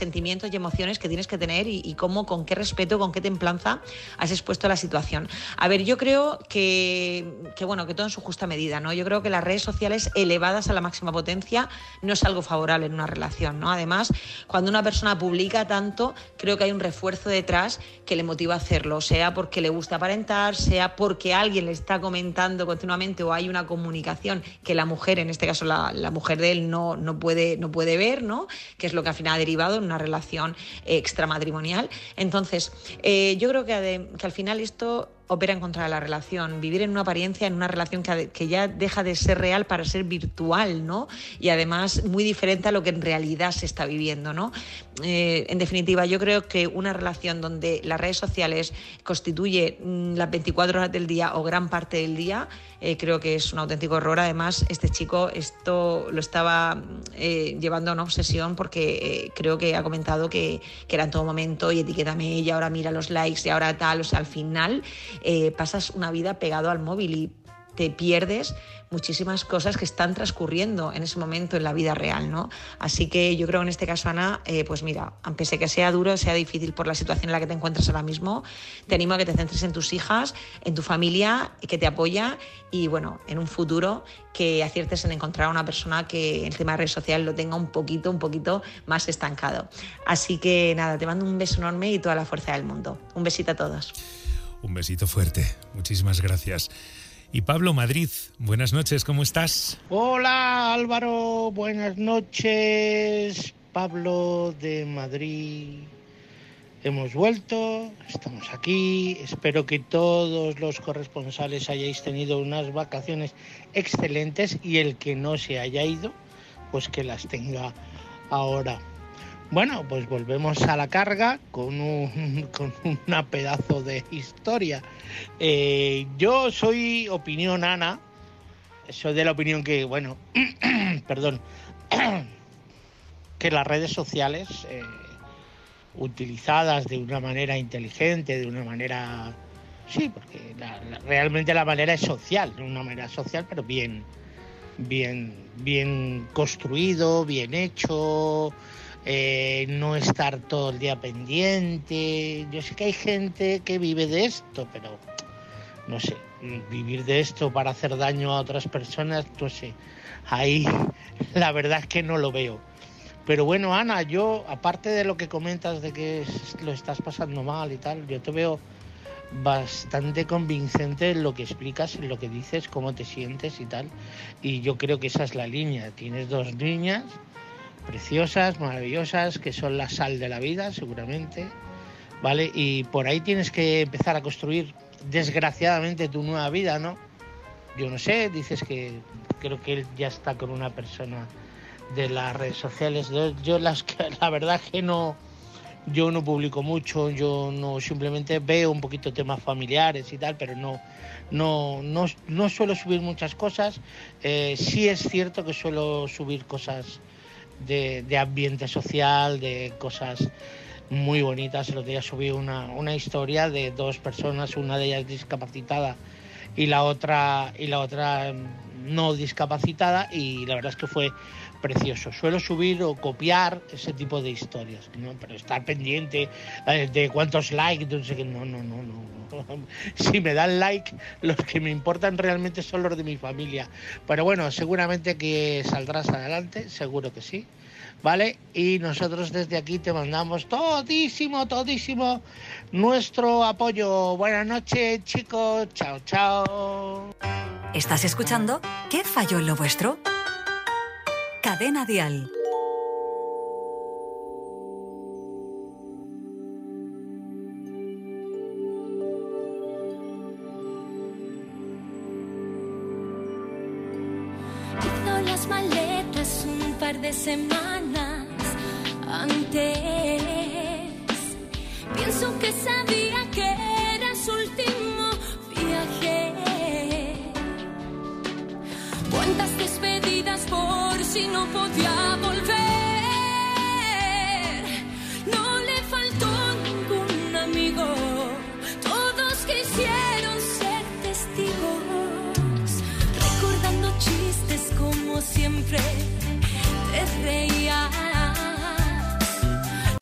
sentimientos y emociones que tienes que tener y cómo, con qué respeto, con qué templanza has expuesto la situación. A ver, yo creo que todo en su justa medida, ¿no? Yo creo que las redes sociales elevadas a la máxima potencia no es algo favorable en una relación, ¿no? Además, cuando una persona publica tanto, creo que hay un refuerzo detrás que le motiva a hacerlo, sea porque le gusta aparentar, sea porque alguien le está comentando continuamente o hay una comunicación que la mujer, en este caso la mujer de él, no puede ver, ¿no? Que es lo que al final ha derivado en una relación extramatrimonial. Entonces, yo creo que al final esto opera en contra de la relación. Vivir en una apariencia, en una relación que ya deja de ser real para ser virtual, ¿no? Y además muy diferente a lo que en realidad se está viviendo, ¿no? En definitiva, yo creo que una relación donde las redes sociales constituye las 24 horas del día o gran parte del día, creo que es un auténtico error. Además, este chico esto lo estaba llevando a una obsesión porque creo que ha comentado que era en todo momento y etiquétame y ahora mira los likes y ahora tal. O sea, al final pasas una vida pegado al móvil y te pierdes muchísimas cosas que están transcurriendo en ese momento en la vida real, ¿no? Así que yo creo que en este caso, Ana, pues mira, aunque que sea duro, sea difícil por la situación en la que te encuentras ahora mismo, te animo a que te centres en tus hijas, en tu familia, que te apoya y, bueno, en un futuro que aciertes en encontrar a una persona que el tema de redes sociales lo tenga un poquito más estancado. Así que nada, te mando un beso enorme y toda la fuerza del mundo. Un besito a todos. Un besito fuerte. Muchísimas gracias. Y Pablo, Madrid, buenas noches, ¿cómo estás? Hola Álvaro, buenas noches. Pablo de Madrid. Hemos vuelto, estamos aquí. Espero que todos los corresponsales hayáis tenido unas vacaciones excelentes y el que no se haya ido, pues que las tenga ahora. Bueno, pues volvemos a la carga con una pedazo de historia. Yo soy opinión Ana, soy de la opinión que, bueno, perdón, que las redes sociales utilizadas de una manera inteligente, de una manera, sí, porque realmente la manera es social, de una manera social, pero bien construido, bien hecho. No estar todo el día pendiente. Yo sé que hay gente que vive de esto, pero no sé, vivir de esto para hacer daño a otras personas, no sé, ahí la verdad es que no lo veo. Pero bueno, Ana, yo, aparte de lo que comentas de que lo estás pasando mal y tal, yo te veo bastante convincente en lo que explicas, en lo que dices, cómo te sientes y tal, y yo creo que esa es la línea. Tienes 2 niñas preciosas, maravillosas, que son la sal de la vida, seguramente, ¿vale? Y por ahí tienes que empezar a construir, desgraciadamente, tu nueva vida, ¿no? Yo no sé, dices que creo que él ya está con una persona de las redes sociales. Yo la verdad es que yo no publico mucho, yo no, simplemente veo un poquito temas familiares y tal, pero no suelo subir muchas cosas. Sí es cierto que suelo subir cosas de ambiente social, de cosas muy bonitas. El otro día subí una historia de 2 personas, una de ellas discapacitada y la otra no discapacitada, y la verdad es que fue precioso. Suelo subir o copiar ese tipo de historias, ¿no? Pero estar pendiente de cuántos likes, no sé qué, no. Si me dan like, los que me importan realmente son los de mi familia. Pero bueno, seguramente que saldrás adelante, seguro que sí, ¿vale? Y nosotros desde aquí te mandamos todísimo nuestro apoyo. Buenas noches, chicos. Chao, chao. ¿Estás escuchando? ¿Qué falló en lo vuestro? Cadena Dial. Hizo las maletas un par de semanas antes. Pienso que sabía que era su último viaje. Cuántas despedidas por si no podía volver. No le faltó ningún amigo. Todos quisieron ser testigos. Recordando chistes como siempre te reías.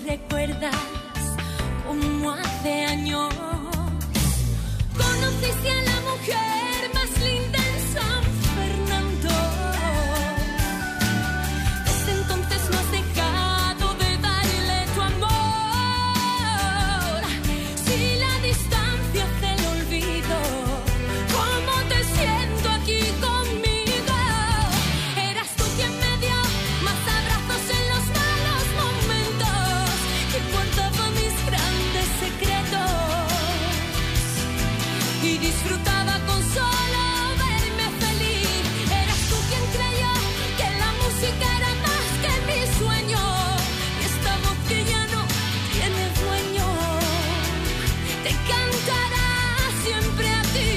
recuerdas como hace años conociste a la mujer más linda en San Fernando. Desde entonces no has dejado de darle tu amor. Si la distancia hace el olvido, ¿cómo te siento aquí conmigo? Eras tú quien me dio más abrazos en los malos momentos, que guardaba mis grandes secretos y disfrutaba con solo verme feliz. Eras tú quien creyó que la música era más que mi sueño, y esta voz que ya no tiene dueño te cantará siempre a ti.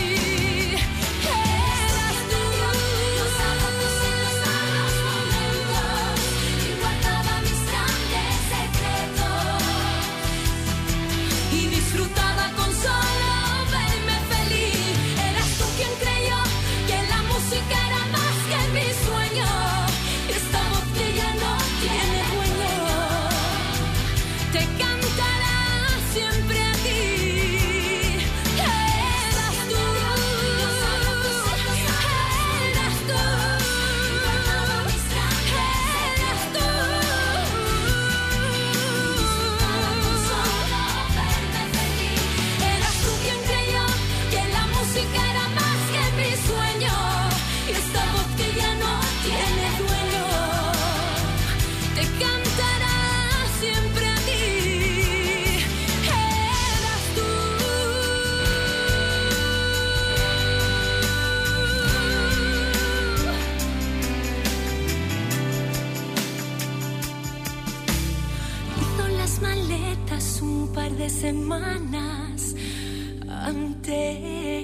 Eras tú los abrazos en los malos momentos, y guardaba mis grandes secretos y disfrutaba con solo verme feliz. Eras tú quien creyó que la música era más que mi sueño, y esta voz que ya no tiene dueño te cantará siempre a ti. Eras tú, eras tú, eras tú. Eras tú quien creyó que la música era más que mi sueño, y esta voz que ya no tiene dueño te cantará siempre a ti. Eras tú. Hizo las maletas un par de semanas antes.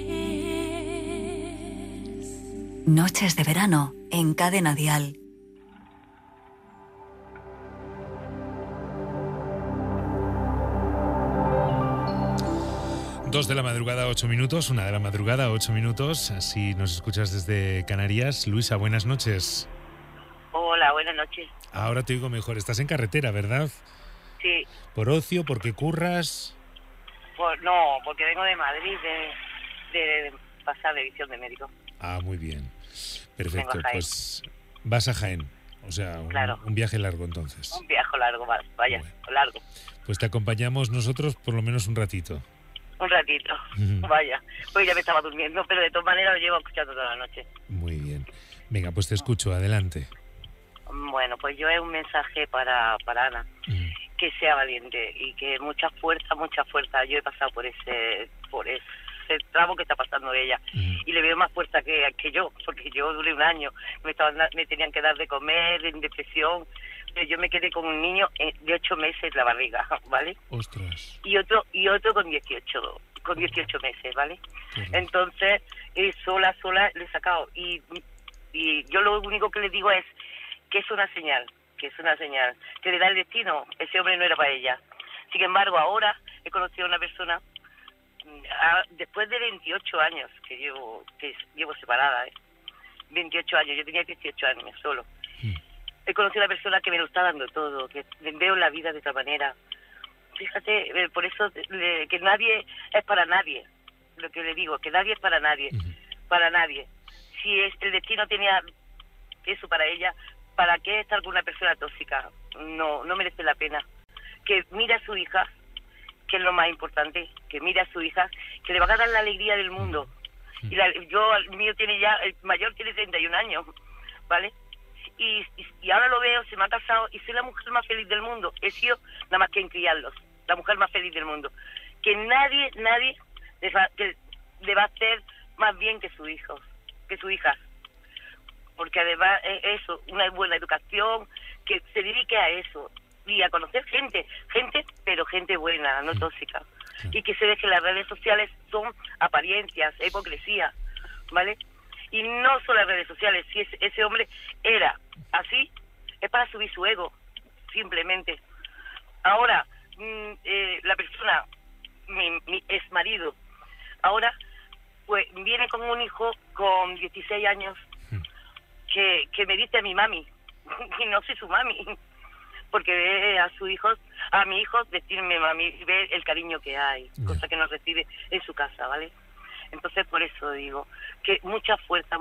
Noches de verano en Cadena Dial. Dos de la madrugada, 8 minutos. 1 de la madrugada, 8 minutos. Así nos escuchas desde Canarias. Luisa, buenas noches. Hola, buenas noches. Ahora te oigo mejor. Estás en carretera, ¿verdad? Sí, ¿Por ocio? ¿Porque curras? no, porque vengo de Madrid de pasar de visión de médico. Ah, muy bien. Vengo Perfecto. a Jaén. Pues vas a Jaén. O sea, Claro. un viaje largo entonces. Un viaje largo, vaya, Bueno. largo. Pues te acompañamos nosotros por lo menos un ratito. Un ratito, vaya. Pues ya me estaba durmiendo, pero de todas maneras lo llevo escuchando toda la noche. Muy bien. Venga, pues te escucho. Adelante. Bueno, pues yo es un mensaje para Ana, que sea valiente y que mucha fuerza, mucha fuerza. Yo he pasado por ese tramo que está pasando ella y le veo más fuerza que yo, porque yo duré un año, me tenían que dar de comer, en depresión, pero yo me quedé con un niño de 8 meses en la barriga, ¿vale? Ostras. Y otro con 18 meses, ¿vale? Qué horror. Entonces, sola le he sacado y yo lo único que le digo es que es una señal, que le da el destino. Ese hombre no era para ella. Sin embargo, ahora he conocido a una persona, después de 28 años que llevo separada, 28 años, yo tenía 18 años solo. He conocido a una persona que me lo está dando todo, que veo la vida de otra manera. Fíjate, por eso que nadie es para nadie. Lo que le digo, que nadie es para nadie. Para nadie. Si el destino tenía eso para ella, ¿para qué estar con una persona tóxica? No merece la pena. Que mire a su hija, que es lo más importante, que mire a su hija, que le va a dar la alegría del mundo. Y el mío tiene ya, el mayor tiene 31 años, ¿vale? Y ahora lo veo, se me ha casado y soy la mujer más feliz del mundo. He sido nada más que en criarlos, la mujer más feliz del mundo. Que nadie le va a hacer más bien que su hijo, que su hija. Porque además es eso, una buena educación, que se dedique a eso y a conocer gente, pero gente buena, no tóxica. Y que se ve que las redes sociales son apariencias, hipocresía, ¿vale? Y no solo las redes sociales, si ese hombre era así, es para subir su ego, simplemente. Ahora, la persona, mi exmarido, ahora pues viene con un hijo con 16 años que me dice a mi mami, y no soy su mami, porque ve a sus hijos, a mi hijo decirme mami, ve el cariño que hay, cosa que no recibe en su casa, ¿vale? Entonces por eso digo que mucha fuerza,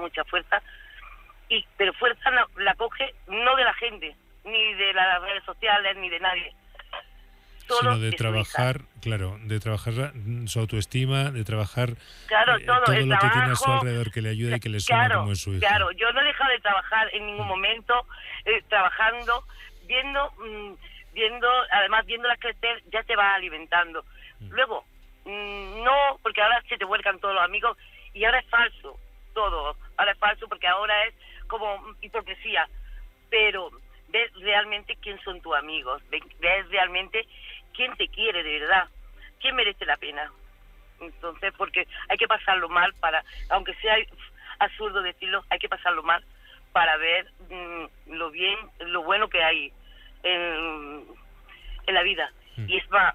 pero fuerza la coge no de la gente, ni de las redes sociales, ni de nadie. Sino de trabajar, claro, de trabajar su autoestima, de trabajar todo el lo trabajo, que tiene a su alrededor que le ayuda y que le suma como es su hijo. Claro, yo no he dejado de trabajar en ningún momento, trabajando, viendo, además viéndolas crecer, ya te vas alimentando. Luego, no, porque ahora se te vuelcan todos los amigos y ahora es falso, todo, ahora es falso porque ahora es como hipocresía, pero ves realmente quién son tus amigos, ves realmente quién te quiere de verdad, quién merece la pena. Entonces, porque hay que pasarlo mal aunque sea absurdo decirlo, hay que pasarlo mal para ver lo bueno que hay en la vida. Y es más,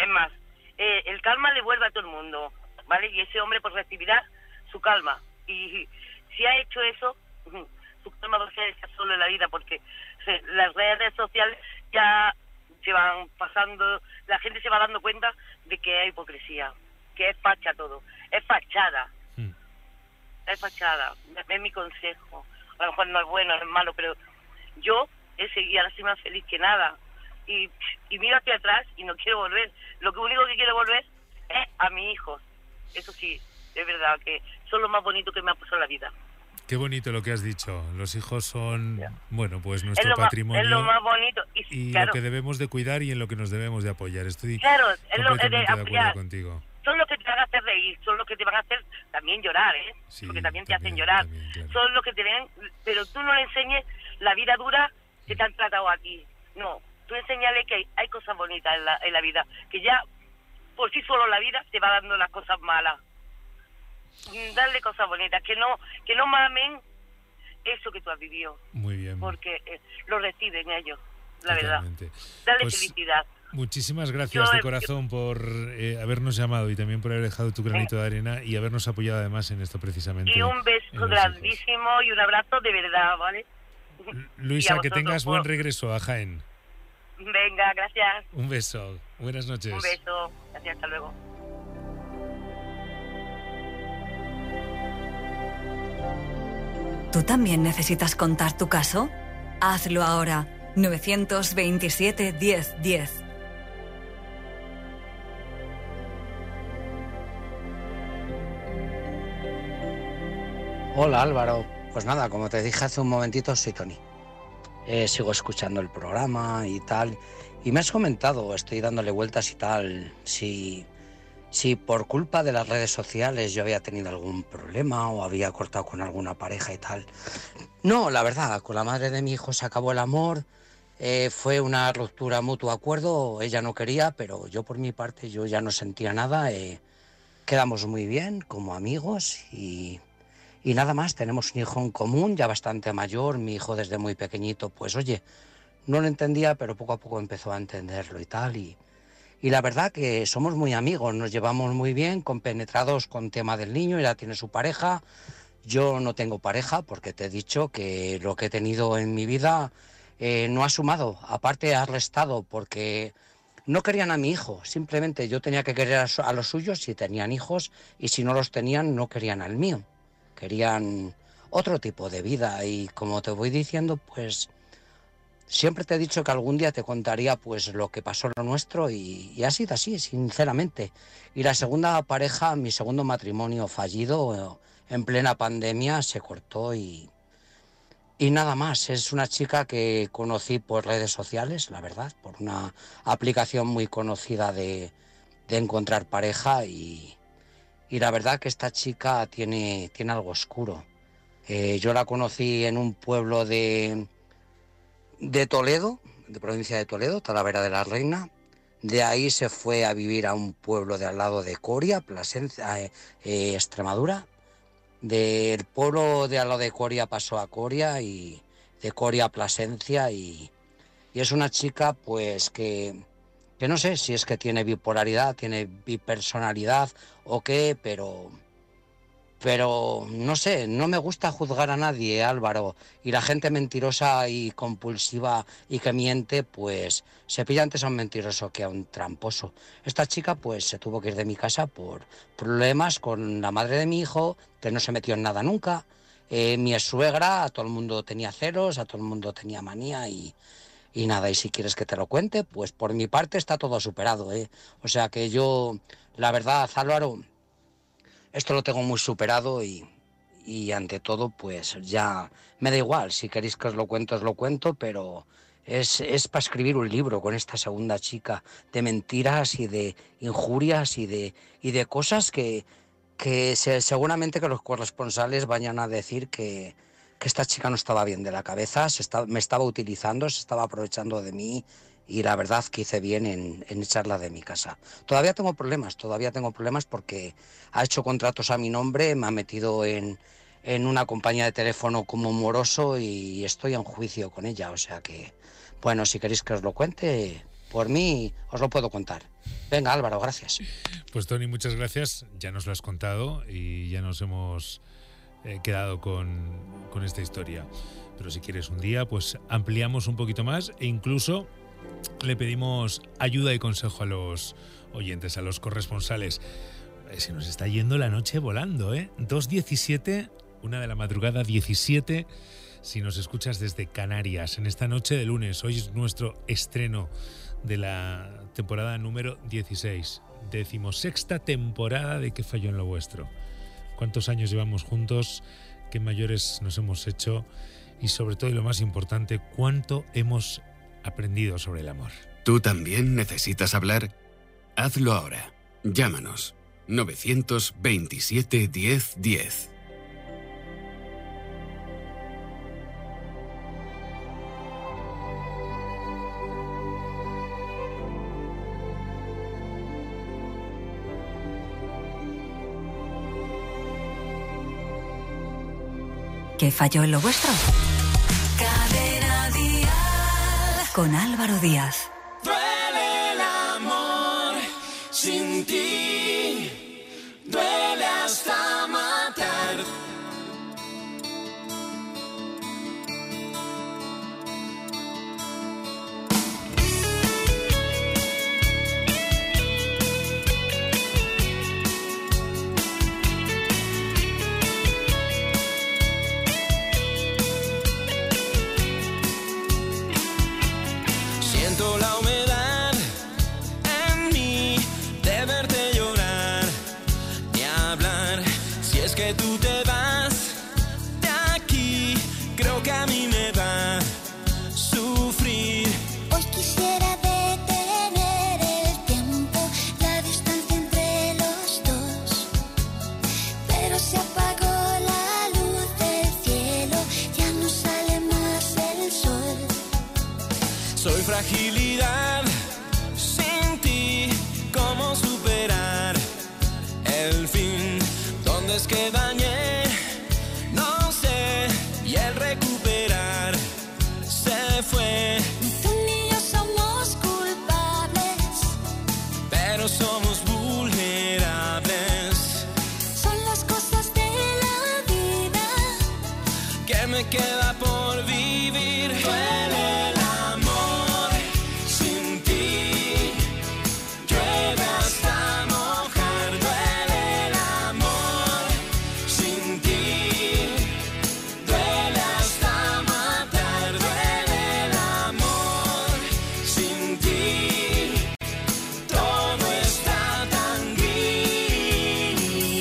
el calma le vuelve a todo el mundo, ¿vale? Y ese hombre pues recibirá su calma. Y si ha hecho eso, su calma va a ser estar solo en la vida, porque las redes sociales ya se van pasando, la gente se va dando cuenta de que hay hipocresía, que es facha todo, es fachada, es fachada, es mi consejo. A lo mejor no es bueno, no es malo, pero yo he seguido, ahora soy más feliz que nada, y miro hacia atrás y no quiero volver. Lo único que quiero volver es a mis hijos. Eso sí, es verdad que son lo más bonito que me ha pasado en la vida. Qué bonito lo que has dicho. Los hijos son, bueno, pues nuestro patrimonio. Es lo más bonito. Y claro, lo que debemos de cuidar y en lo que nos debemos de apoyar. Estoy completamente de acuerdo contigo. Son los que te van a hacer reír, son los que te van a hacer también llorar, ¿eh? Sí, porque también te hacen llorar. Claro. Son los que te ven, pero tú no le enseñes la vida dura que te han tratado aquí. No, tú enséñale que hay cosas bonitas en la vida, que ya por sí solo la vida te va dando las cosas malas. Darle cosas bonitas, que no mamen eso que tú has vivido. Muy bien. Porque lo reciben ellos, la Totalmente. verdad. Dale Pues, felicidad. Muchísimas gracias de corazón por habernos llamado y también por haber dejado tu granito de arena y habernos apoyado además en esto precisamente. Y un beso grandísimo y un abrazo de verdad, ¿vale? Luisa, que tengas buen regreso a Jaén. Venga, gracias. Un beso. Buenas noches. Un beso. Gracias, hasta luego. ¿Tú también necesitas contar tu caso? Hazlo ahora. 927 10 10. Hola Álvaro, pues nada, como te dije hace un momentito, soy Tony. Sigo escuchando el programa y tal, y me has comentado, estoy dándole vueltas y tal, si por culpa de las redes sociales yo había tenido algún problema o había cortado con alguna pareja y tal. No, la verdad, con la madre de mi hijo se acabó el amor, fue una ruptura mutuo acuerdo, ella no quería, pero yo por mi parte yo ya no sentía nada, quedamos muy bien como amigos y nada más, tenemos un hijo en común, ya bastante mayor, mi hijo desde muy pequeñito, pues oye, no lo entendía, pero poco a poco empezó a entenderlo y tal, y la verdad que somos muy amigos, nos llevamos muy bien, compenetrados con tema del niño, ella tiene su pareja, yo no tengo pareja, porque te he dicho que lo que he tenido en mi vida no ha sumado, aparte ha restado, porque no querían a mi hijo, simplemente yo tenía que querer a los suyos si tenían hijos, y si no los tenían, no querían al mío. Querían otro tipo de vida y como te voy diciendo, pues siempre te he dicho que algún día te contaría pues lo que pasó lo nuestro y ha sido así, sinceramente. Y la segunda pareja, mi segundo matrimonio fallido, en plena pandemia se cortó y nada más. Es una chica que conocí por redes sociales, la verdad, por una aplicación muy conocida de encontrar pareja y la verdad que esta chica tiene algo oscuro. Yo la conocí en un pueblo de Toledo, de provincia de Toledo, Talavera de la Reina. De ahí se fue a vivir a un pueblo de al lado de Coria, Plasencia, Extremadura. Del pueblo de al lado de Coria pasó a Coria y de Coria a Plasencia y es una chica pues que no sé si es que tiene bipolaridad, tiene bipersonalidad o qué, pero Pero no sé, no me gusta juzgar a nadie, Álvaro. Y la gente mentirosa y compulsiva y que miente, pues se pilla antes a un mentiroso que a un tramposo. Esta chica pues se tuvo que ir de mi casa por problemas con la madre de mi hijo, que no se metió en nada nunca. Mi ex-suegra, a todo el mundo tenía celos, a todo el mundo tenía manía y nada. Y si quieres que te lo cuente, pues por mi parte está todo superado, ¿eh? O sea que yo, la verdad, Álvaro, esto lo tengo muy superado y ante todo, pues ya me da igual. Si queréis que os lo cuento, pero es para escribir un libro con esta segunda chica de mentiras y de injurias y de cosas que seguramente que los corresponsales vayan a decir que esta chica no estaba bien de la cabeza, me estaba utilizando, se estaba aprovechando de mí. Y la verdad que hice bien en echarla de mi casa. Todavía tengo problemas porque ha hecho contratos a mi nombre, me ha metido en una compañía de teléfono como moroso y estoy en juicio con ella. O sea que, bueno, si queréis que os lo cuente, por mí os lo puedo contar. Venga, Álvaro, gracias. Pues Tony, muchas gracias. Ya nos lo has contado y ya nos hemos quedado con esta historia. Pero si quieres un día, pues ampliamos un poquito más e incluso le pedimos ayuda y consejo a los oyentes, a los corresponsales. Se nos está yendo la noche volando, ¿eh? 2:17, 1 de la madrugada, 17, si nos escuchas desde Canarias, en esta noche de lunes. Hoy es nuestro estreno de la temporada número 16, 16ª temporada de ¿Qué falló en lo vuestro? ¿Cuántos años llevamos juntos? ¿Qué mayores nos hemos hecho? Y sobre todo, y lo más importante, ¿cuánto hemos aprendido sobre el amor? ¿Tú también necesitas hablar? Hazlo ahora. Llámanos. 927 10 10. ¿Qué falló en lo vuestro? Cadena Dial. Con Álvaro Díaz. Duele el amor sin ti, duele hasta matar. Siento la humedad en mí de verte llorar, ni hablar. Si es que tú te vas de aquí, creo que a mí me va a sufrir. Hoy quisiera detener el tiempo, la distancia entre los dos, pero se apagó la luz del cielo, ya no sale más el sol. Soy fragilidad sin ti, ¿cómo superar el fin? ¿Dónde es que dañé? No sé, y el recuperar se fue. Tú ni yo somos culpables, Pero somos vulnerables. son las cosas de la vida. ¿Qué me queda por vivir? Duele el amor sin ti, llueve hasta mojar. Duele el amor sin ti, duele hasta matar. Duele el amor sin ti, todo está tan gris.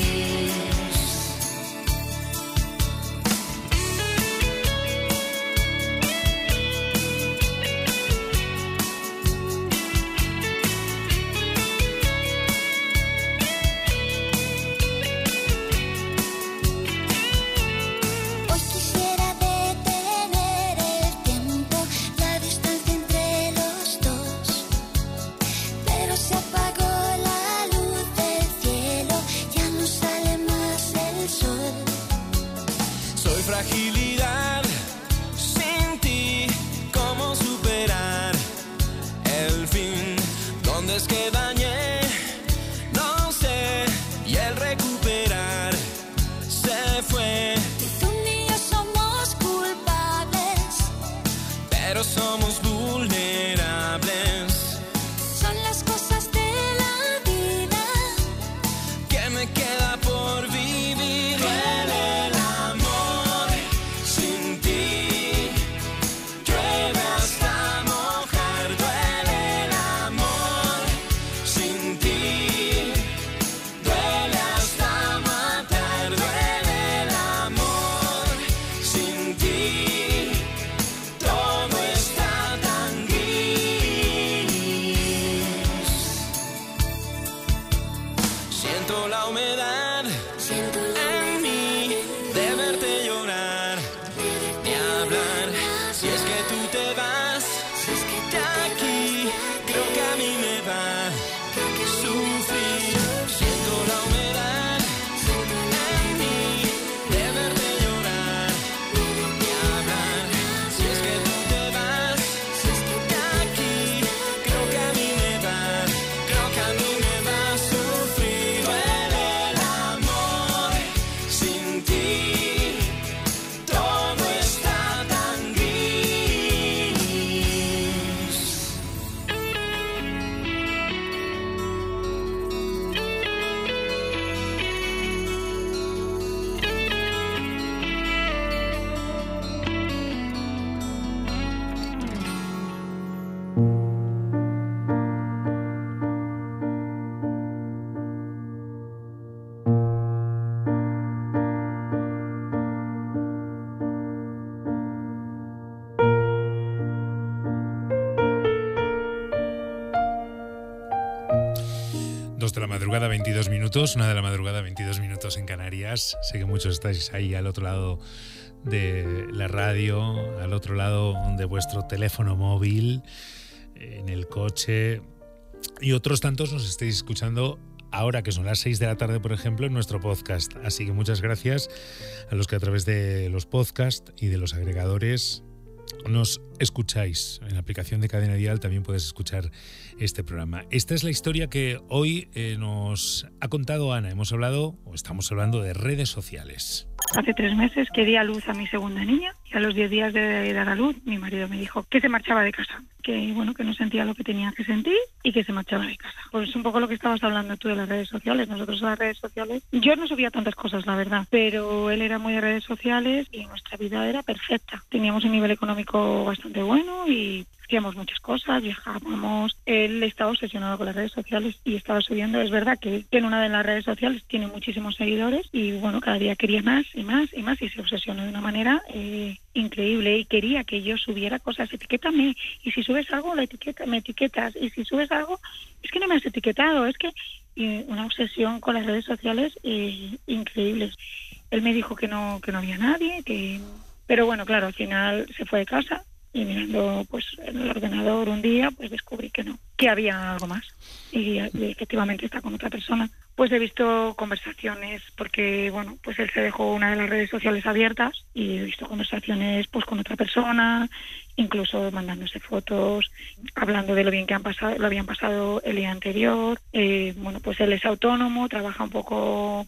Hoy quisiera detener el tiempo, la distancia entre los dos, pero se apagó la luz del cielo, ya no sale más el sol. Soy fragilidad sin ti, ¿cómo superar el fin? ¿Dónde es que dañé? No sé, y el recuperar pero somos vulnerables. Son las cosas de la vida ¿Qué me queda por vivir? Duele el amor sin ti. Llueve hasta mojar. Duele el amor sin ti. Duele hasta matar. Duele el amor sin ti. Todo está tan gris. Siento la humedad en mí de verte llorar, ni hablar. Si es que tú te vas de aquí, creo que a mí me va a sufrir. Siento la humedad en mí de verte llorar, ni hablar. Si es que tú te vas de aquí, creo que a mí me va a sufrir. Duele el amor sin ti. Todo está tan gris. Dos de la madrugada, 22 minutos. 1 de la madrugada, 22 minutos en Canarias. Sé que muchos estáis ahí al otro lado de la radio, al otro lado de vuestro teléfono móvil, en el coche, y otros tantos nos estáis escuchando ahora que son las 6 de la tarde, por ejemplo, en nuestro podcast. Así que muchas gracias a los que a través de los podcasts y de los agregadores nos escucháis. En la aplicación de Cadena Dial también puedes escuchar este programa. Esta es la historia que hoy nos ha contado Ana. Estamos hablando de redes sociales. Hace 3 meses que di a luz a mi segunda niña y a los 10 días de dar a luz mi marido me dijo que se marchaba de casa, que bueno, que no sentía lo que tenía que sentir y que se marchaba de casa. Pues un poco lo que estabas hablando tú de las redes sociales. Nosotros en las redes sociales, yo no subía tantas cosas, la verdad, pero él era muy de redes sociales y nuestra vida era perfecta. Teníamos un nivel económico bastante bueno y hacíamos muchas cosas, viajábamos. Él estaba obsesionado con las redes sociales y estaba subiendo. Es verdad que en una de las redes sociales tiene muchísimos seguidores y bueno, cada día quería más y más y más y se obsesionó de una manera increíble y quería que yo subiera cosas. Etiquétame, y si subes algo me etiquetas, y si subes algo es que no me has etiquetado. Es que una obsesión con las redes sociales increíbles. Él me dijo que no había nadie, pero bueno, claro, al final se fue de casa. Y mirando pues en el ordenador un día, pues descubrí que había algo más. Y efectivamente está con otra persona. Pues he visto conversaciones, porque bueno, pues él se dejó una de las redes sociales abiertas y he visto conversaciones pues con otra persona, incluso mandándose fotos, hablando de lo bien que lo habían pasado el día anterior. Bueno, pues él es autónomo, trabaja un poco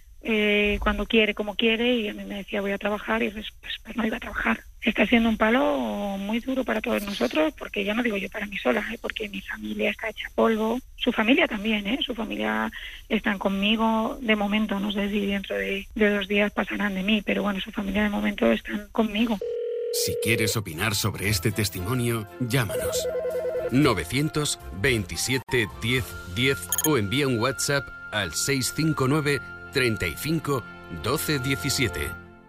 cuando quiere, como quiere, y a mí me decía voy a trabajar y pues no iba a trabajar. Está siendo un palo muy duro para todos nosotros, porque ya no digo yo para mí sola, porque mi familia está hecha polvo, su familia también, su familia están conmigo de momento, no sé si dentro de 2 días pasarán de mí, pero bueno, su familia de momento están conmigo. Si quieres opinar sobre este testimonio, llámanos 927 10 10 o envía un WhatsApp al 659 35 12 17.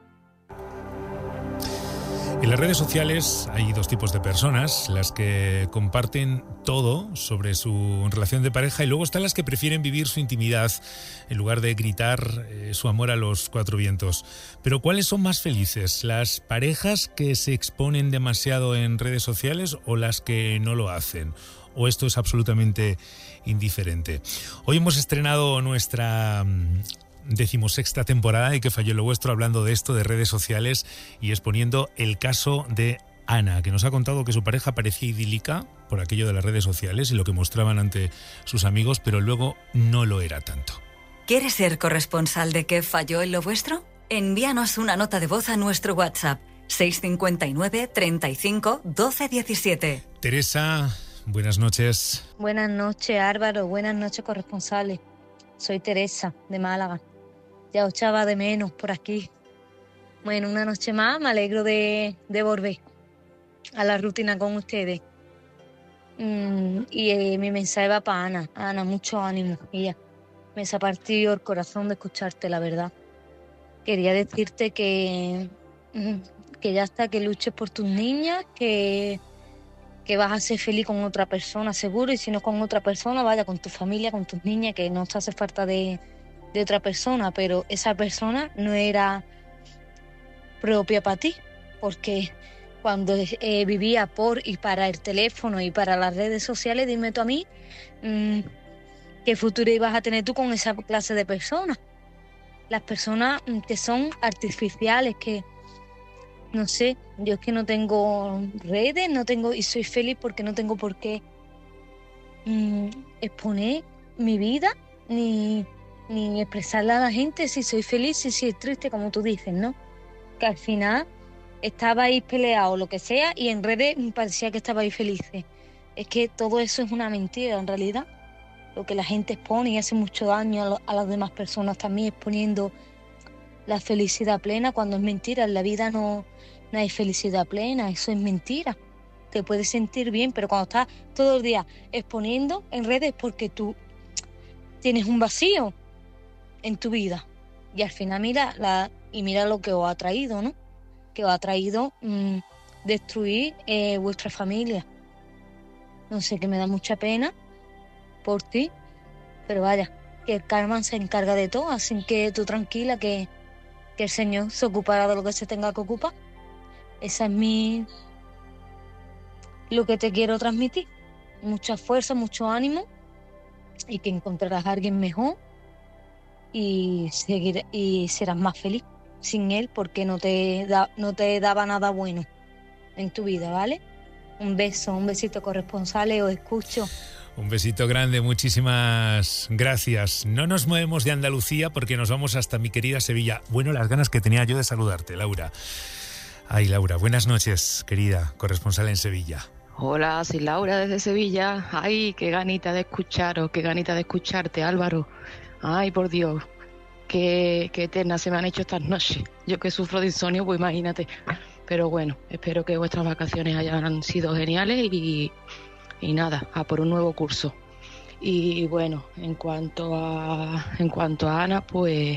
En las redes sociales hay 2 tipos de personas, las que comparten todo sobre su relación de pareja y luego están las que prefieren vivir su intimidad en lugar de gritar su amor a los 4 vientos. Pero ¿cuáles son más felices? ¿Las parejas que se exponen demasiado en redes sociales o las que no lo hacen? ¿O esto es absolutamente indiferente? Hoy hemos estrenado nuestra 16ª temporada de Que falló lo vuestro, hablando de esto, de redes sociales, y exponiendo el caso de Ana, que nos ha contado que su pareja parecía idílica por aquello de las redes sociales y lo que mostraban ante sus amigos, pero luego no lo era tanto. ¿Quieres ser corresponsal de Que falló en lo vuestro? Envíanos una nota de voz a nuestro WhatsApp 659 35 12 17. Teresa, buenas noches. Buenas noches, Álvaro. Buenas noches, corresponsales. Soy Teresa, de Málaga. Ya os echaba de menos por aquí. Bueno, una noche más, me alegro de volver a la rutina con ustedes. Mi mensaje va para Ana. Ana, mucho ánimo. Ella me se ha partido el corazón de escucharte, la verdad. Quería decirte que ya está, que luches por tus niñas, que vas a ser feliz con otra persona, seguro, y si no con otra persona, vaya con tu familia, con tus niñas, que no te hace falta de otra persona, pero esa persona no era propia para ti, porque cuando vivía por y para el teléfono y para las redes sociales, dime tú a mí, ¿qué futuro ibas a tener tú con esa clase de personas? Las personas que son artificiales, que no sé, yo es que no tengo redes, y soy feliz porque no tengo por qué exponer mi vida ni expresarla a la gente si soy feliz, si soy triste, como tú dices, ¿no? Que al final estabais peleados, lo que sea, y en redes parecía que estabais felices. Es que todo eso es una mentira, en realidad. Lo que la gente expone y hace mucho daño a las demás personas también, exponiendo la felicidad plena cuando es mentira. En la vida no hay felicidad plena, eso es mentira. Te puedes sentir bien, pero cuando estás todo el día exponiendo en redes porque tú tienes un vacío en tu vida. Y al final mira lo que os ha traído, ¿no? Que os ha traído destruir vuestra familia. No sé, que me da mucha pena por ti, pero vaya, que el karma se encarga de todo, así que tú tranquila, que el Señor se ocupará de lo que se tenga que ocupar. Esa es lo que te quiero transmitir. Mucha fuerza, mucho ánimo, y que encontrarás a alguien mejor y serás más feliz sin él, porque no te daba nada bueno en tu vida, ¿vale? Un besito, corresponsales, os escucho. Un besito grande, muchísimas gracias. No nos movemos de Andalucía porque nos vamos hasta mi querida Sevilla. Bueno, las ganas que tenía yo de saludarte, Laura. Ay, Laura, buenas noches, querida corresponsal en Sevilla. Hola, soy Laura desde Sevilla. Ay, qué ganita de escucharos, qué ganita de escucharte, Álvaro. Ay, por Dios, qué eternas se me han hecho estas noches. Yo que sufro de insomnio, pues imagínate. Pero bueno, espero que vuestras vacaciones hayan sido geniales y nada, a por un nuevo curso. Y bueno, en cuanto a Ana, pues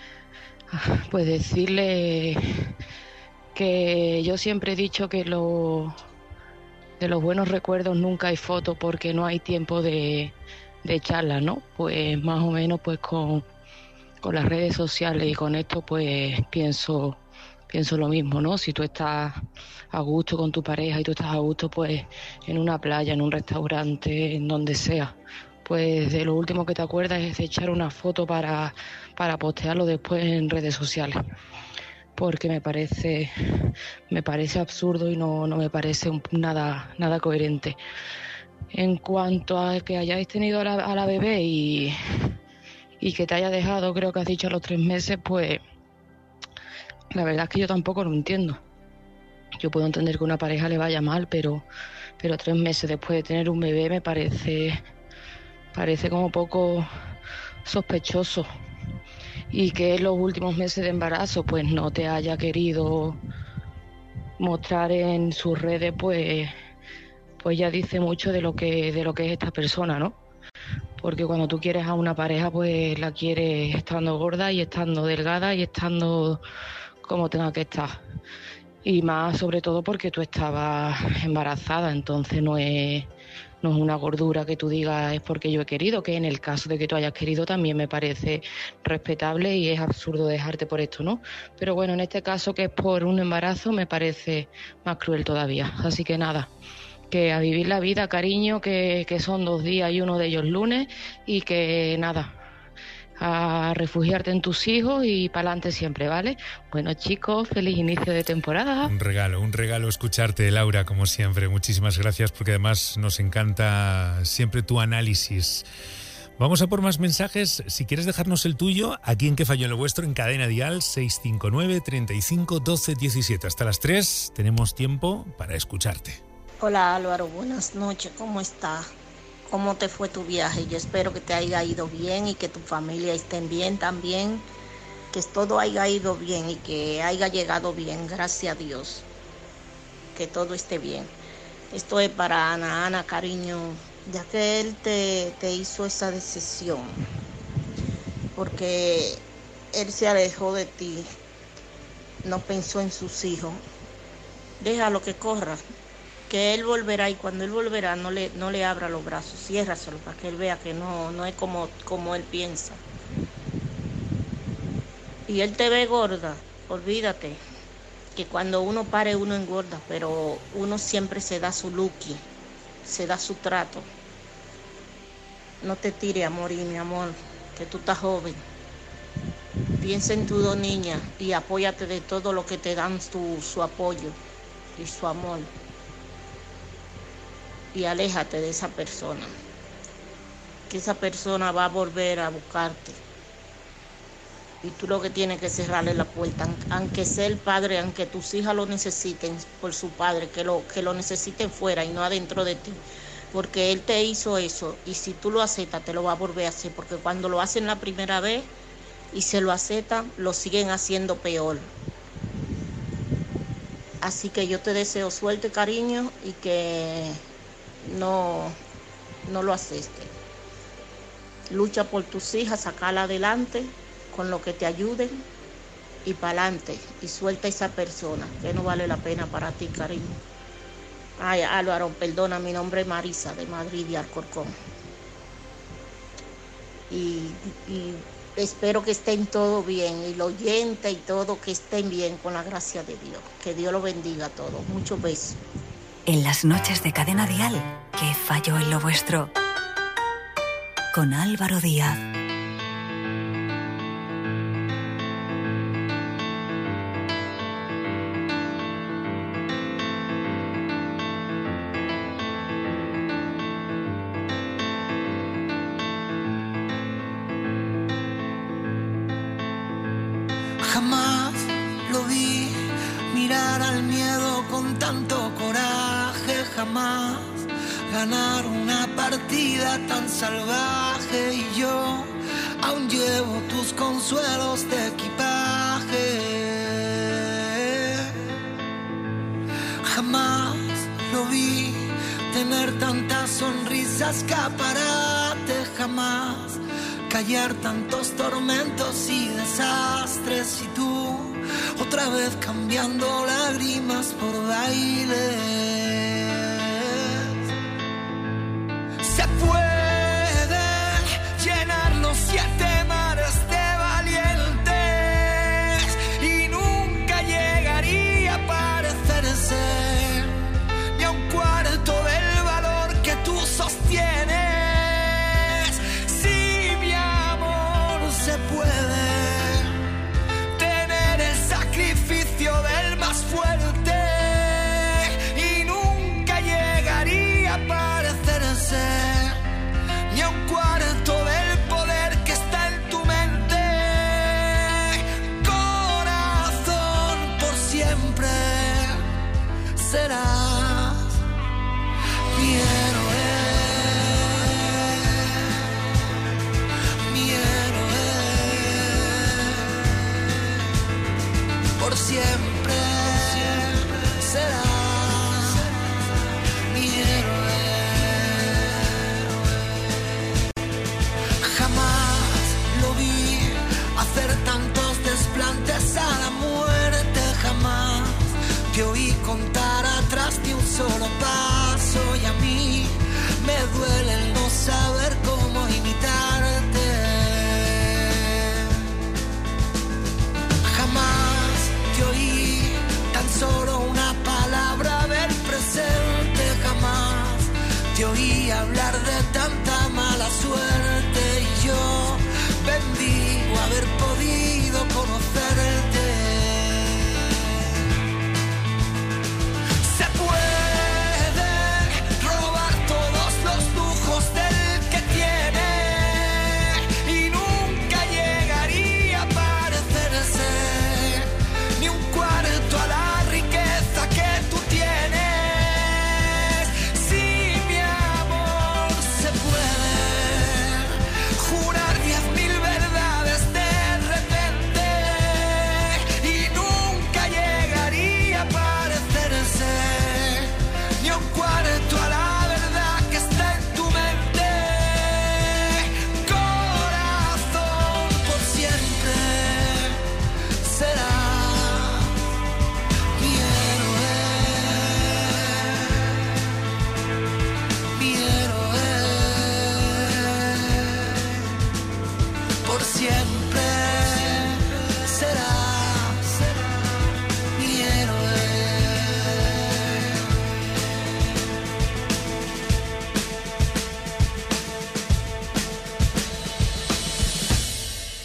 decirle que yo siempre he dicho que de los buenos recuerdos nunca hay foto porque no hay tiempo de echarlas, ¿no? Pues más o menos pues con las redes sociales y con esto pues pienso lo mismo, ¿no? Si tú estás a gusto con tu pareja y tú estás a gusto pues en una playa, en un restaurante, en donde sea, pues de lo último que te acuerdas es de echar una foto para postearlo después en redes sociales, porque me parece absurdo y no me parece nada coherente. En cuanto a que hayáis tenido a la bebé y que te haya dejado, creo que has dicho a los 3 meses, pues la verdad es que yo tampoco lo entiendo. Yo puedo entender que a una pareja le vaya mal, pero 3 meses después de tener un bebé me parece como poco sospechoso. Y que en los últimos meses de embarazo pues no te haya querido mostrar en sus redes, pues ya dice mucho de lo que es esta persona, ¿no? Porque cuando tú quieres a una pareja, pues la quieres estando gorda y estando delgada y estando como tenga que estar. Y más sobre todo porque tú estabas embarazada, entonces no es una gordura que tú digas es porque yo he querido, que en el caso de que tú hayas querido también me parece respetable y es absurdo dejarte por esto, ¿no? Pero bueno, en este caso que es por un embarazo me parece más cruel todavía. Así que nada, que a vivir la vida, cariño, que son 2 días y uno de ellos lunes, y que nada, a refugiarte en tus hijos y para adelante siempre, ¿vale? Bueno, chicos, feliz inicio de temporada. Un regalo escucharte, Laura, como siempre. Muchísimas gracias, porque además nos encanta siempre tu análisis. Vamos a por más mensajes. Si quieres dejarnos el tuyo, aquí en Que Falló en lo Vuestro, en Cadena Dial 659 35 12 17. Hasta las 3 tenemos tiempo para escucharte. Hola Álvaro, buenas noches, ¿cómo estás? ¿Cómo te fue tu viaje? Yo espero que te haya ido bien y que tu familia estén bien también, que todo haya ido bien y que haya llegado bien, gracias a Dios, que todo esté bien. Esto es para Ana. Ana, cariño, ya que él te hizo esa decisión, porque él se alejó de ti, no pensó en sus hijos, déjalo que corra, que él volverá, y cuando él volverá no le abra los brazos, ciérraselo para que él vea que no es como él piensa. Y él te ve gorda, olvídate que cuando uno pare uno engorda, pero uno siempre se da su lucky, se da su trato. No te tires a morir, mi amor, que tú estás joven. Piensa en tus dos niñas y apóyate de todo lo que te dan su apoyo y su amor. Y aléjate de esa persona, que esa persona va a volver a buscarte. Y tú lo que tienes que cerrarle la puerta, aunque sea el padre, aunque tus hijas lo necesiten por su padre, que lo necesiten fuera y no adentro de ti. Porque él te hizo eso y si tú lo aceptas te lo va a volver a hacer, porque cuando lo hacen la primera vez y se lo aceptan, lo siguen haciendo peor. Así que yo te deseo suerte, cariño, y que no lo aceptes. Lucha por tus hijas, sacala adelante con lo que te ayuden y para adelante, y suelta a esa persona que no vale la pena para ti, cariño. Ay, Álvaro, perdona, mi nombre es Marisa, de Madrid, de Alcorcón. Y espero que estén todo bien, y los oyentes y todo, que estén bien con la gracia de Dios. Que Dios los bendiga a todos. Muchos besos. En las noches de Cadena Dial, Que Falló en lo Vuestro, con Álvaro Díaz. Jamás lo vi mirar al miedo con tanto coraje, jamás ganar una partida tan salvaje, y yo aún llevo tus consuelos de equipaje. Jamás lo vi tener tantas sonrisas, escaparate, jamás callar tantos tormentos y desastres, y tú otra vez cambiando lágrimas por bailes. Se puede llenar los 7 mares de valientes y nunca llegaría a parecerse ni a un cuarto del valor que tú sostienes. Se puede tener el sacrificio del más fuerte y nunca llegaría a parecerse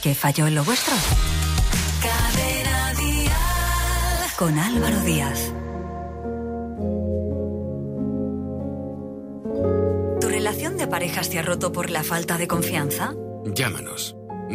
¿Qué falló en lo vuestro? Cadena Dial. Con Álvaro Díaz. ¿Tu relación de pareja se ha roto por la falta de confianza? Llámanos.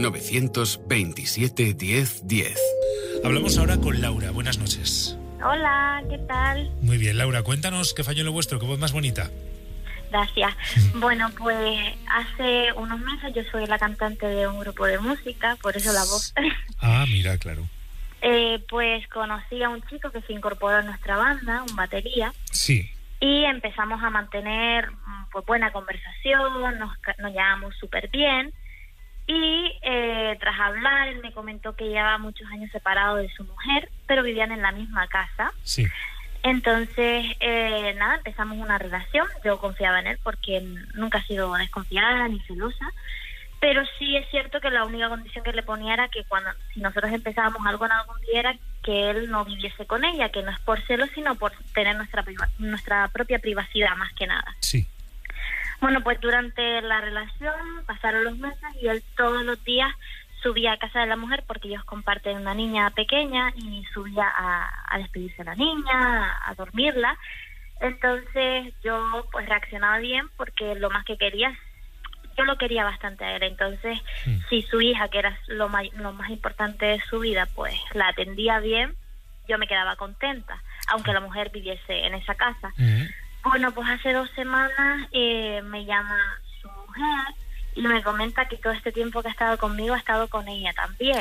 927 10 10. Hablamos ahora con Laura. Buenas noches. Hola, ¿qué tal? Muy bien, Laura, cuéntanos qué falló en lo vuestro, qué voz más bonita. Gracias. Bueno, pues hace unos meses yo soy la cantante de un grupo de música, por eso la voz. Ah, mira, claro. Pues conocí a un chico que se incorporó a nuestra banda, un batería. Sí. Y empezamos a mantener pues buena conversación, nos llevamos súper bien. Y tras hablar, él me comentó que llevaba muchos años separado de su mujer, pero vivían en la misma casa. Sí. Entonces, empezamos una relación. Yo confiaba en él porque nunca ha sido desconfiada ni celosa. Pero sí es cierto que la única condición que le ponía era que si nosotros empezábamos algo en algún día era que él no viviese con ella, que no es por celos, sino por tener nuestra propia privacidad más que nada. Sí. Bueno, pues durante la relación pasaron los meses y él todos los días subía a casa de la mujer porque ellos comparten una niña pequeña y subía a despedirse de la niña, a dormirla. Entonces yo pues reaccionaba bien porque lo más que quería, yo lo quería bastante a él. Entonces si su hija, que era lo más importante de su vida, pues la atendía bien, yo me quedaba contenta, aunque la mujer viviese en esa casa. Bueno, pues hace 2 semanas me llama su mujer y me comenta que todo este tiempo que ha estado conmigo ha estado con ella también.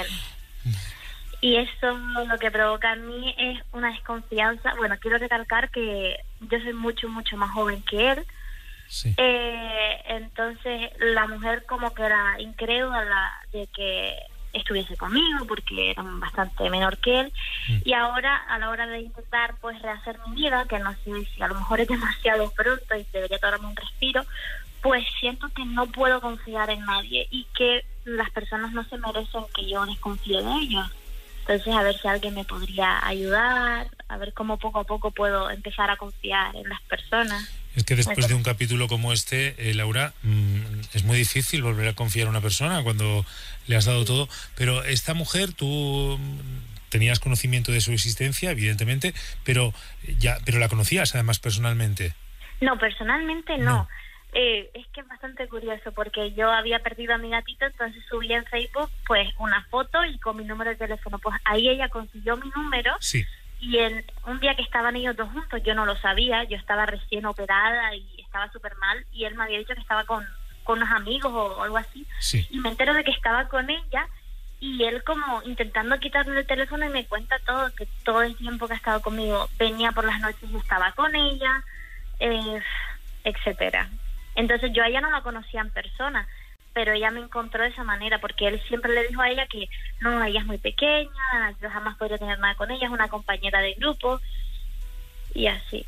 Y eso lo que provoca en mí es una desconfianza. Bueno, quiero recalcar que yo soy mucho, mucho más joven que él. Sí. Entonces la mujer como que era incrédula de que estuviese conmigo porque era bastante menor que él. Y ahora, a la hora de intentar pues rehacer mi vida, que no sé si a lo mejor es demasiado pronto y debería tomarme un respiro, pues siento que no puedo confiar en nadie y que las personas no se merecen que yo desconfíe de ellos. Entonces a ver si alguien me podría ayudar, a ver cómo poco a poco puedo empezar a confiar en las personas. Es que después de un capítulo como este, Laura, es muy difícil volver a confiar en una persona cuando le has dado todo. Pero esta mujer, tú tenías conocimiento de su existencia, evidentemente, pero la conocías además personalmente. No, personalmente no. Es que es bastante curioso porque yo había perdido a mi gatito, entonces subí en Facebook pues una foto y con mi número de teléfono. Pues ahí ella consiguió mi número. Sí. Y un día que estaban ellos dos juntos, yo no lo sabía, yo estaba recién operada y estaba súper mal, y él me había dicho que estaba con unos amigos o algo así, sí. Y me entero de que estaba con ella, y él como intentando quitarle el teléfono y me cuenta todo, que todo el tiempo que ha estado conmigo venía por las noches y estaba con ella, etcétera. Entonces yo a ella no la conocía en persona, pero ella me encontró de esa manera, porque él siempre le dijo a ella que no, ella es muy pequeña, yo jamás podría tener nada con ella, es una compañera de grupo, y así.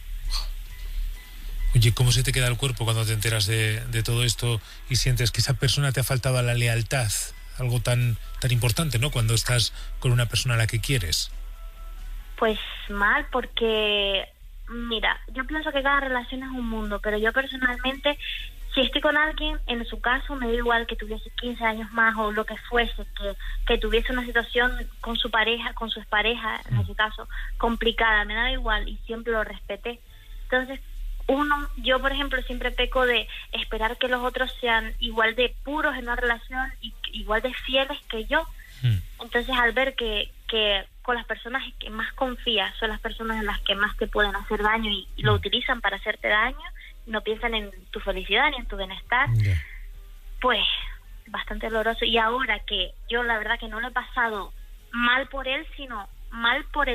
Oye, ¿cómo se te queda el cuerpo cuando te enteras de todo esto y sientes que esa persona te ha faltado a la lealtad? Algo tan importante, ¿no? Cuando estás con una persona a la que quieres. Pues mal, porque, mira, yo pienso que cada relación es un mundo, pero yo personalmente, si estoy con alguien, en su caso me da igual que tuviese 15 años más o lo que fuese, que tuviese una situación con su pareja, con su expareja, en ese caso, complicada, me da igual y siempre lo respeté. Entonces, yo por ejemplo siempre peco de esperar que los otros sean igual de puros en una relación y igual de fieles que yo. Entonces al ver que con las personas que más confías son las personas en las que más te pueden hacer daño y lo utilizan para hacerte daño, no piensan en tu felicidad ni en tu bienestar, pues bastante doloroso. Y ahora que yo la verdad que no lo he pasado mal por él, sino mal por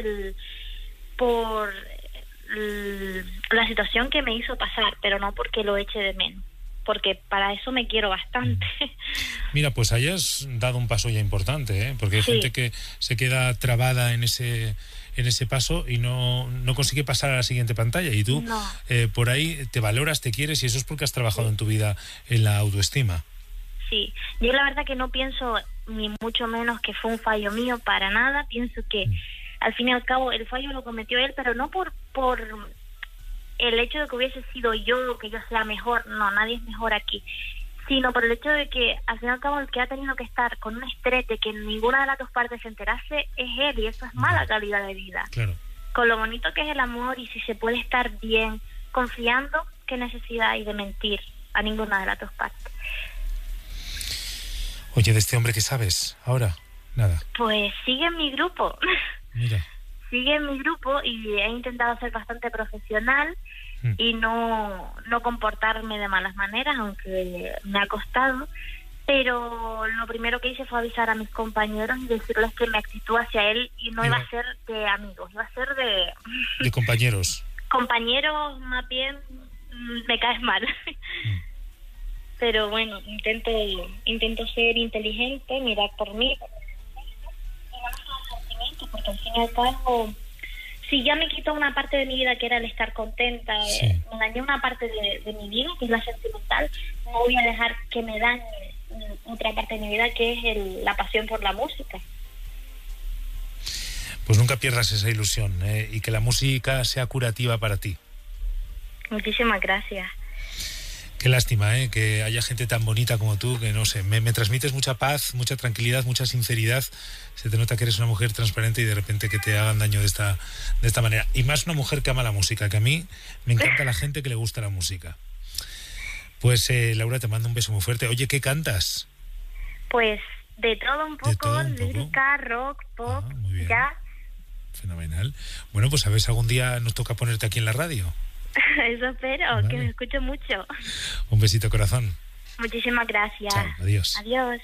la situación que me hizo pasar, pero no porque lo eche de menos, porque para eso me quiero bastante. Mira, pues hayas dado un paso ya importante, porque hay gente que se queda trabada en ese paso y no consigue pasar a la siguiente pantalla, y tú por ahí te valoras, te quieres, y eso es porque has trabajado en tu vida en la autoestima. Sí, yo la verdad que no pienso ni mucho menos que fue un fallo mío, para nada. Pienso que al fin y al cabo el fallo lo cometió él, pero no por el hecho de que hubiese sido yo, que yo sea mejor, no, nadie es mejor aquí, sino por el hecho de que al fin y al cabo el que ha tenido que estar con un estrés de que ninguna de las dos partes se enterase es él, y eso es mala calidad de vida. Claro. Con lo bonito que es el amor y si se puede estar bien, confiando, qué necesidad hay de mentir a ninguna de las dos partes. Oye, de este hombre, ¿qué sabes ahora? Nada. Pues sigue en mi grupo. Mira. Sigue en mi grupo y he intentado ser bastante profesional y no comportarme de malas maneras, aunque me ha costado. Pero lo primero que hice fue avisar a mis compañeros y decirles que mi actitud hacia él no iba a ser de amigos, iba a ser de compañeros. Compañeros, más bien, me caes mal. Pero bueno, intento ser inteligente, mirar por mí, y no me sentimientos, porque al fin y al cabo, si ya me quitó una parte de mi vida que era el estar contenta, me dañé una parte de mi vida, que es la sentimental, no voy a dejar que me dañe otra parte de mi vida, que es la pasión por la música. Pues nunca pierdas esa ilusión, y que la música sea curativa para ti. Muchísimas gracias. Qué lástima, que haya gente tan bonita como tú, que no sé, me transmites mucha paz, mucha tranquilidad, mucha sinceridad. Se te nota que eres una mujer transparente y de repente que te hagan daño de esta manera. Y más una mujer que ama la música, que a mí me encanta la gente que le gusta la música. Pues Laura, te mando un beso muy fuerte. Oye, ¿qué cantas? Pues de todo un poco, lírica, rock, pop, jazz. Fenomenal. Bueno, pues a ver si algún día nos toca ponerte aquí en la radio. Eso espero, vale. Que me escucho mucho. Un besito, corazón. Muchísimas gracias. Chao, adiós. Adiós.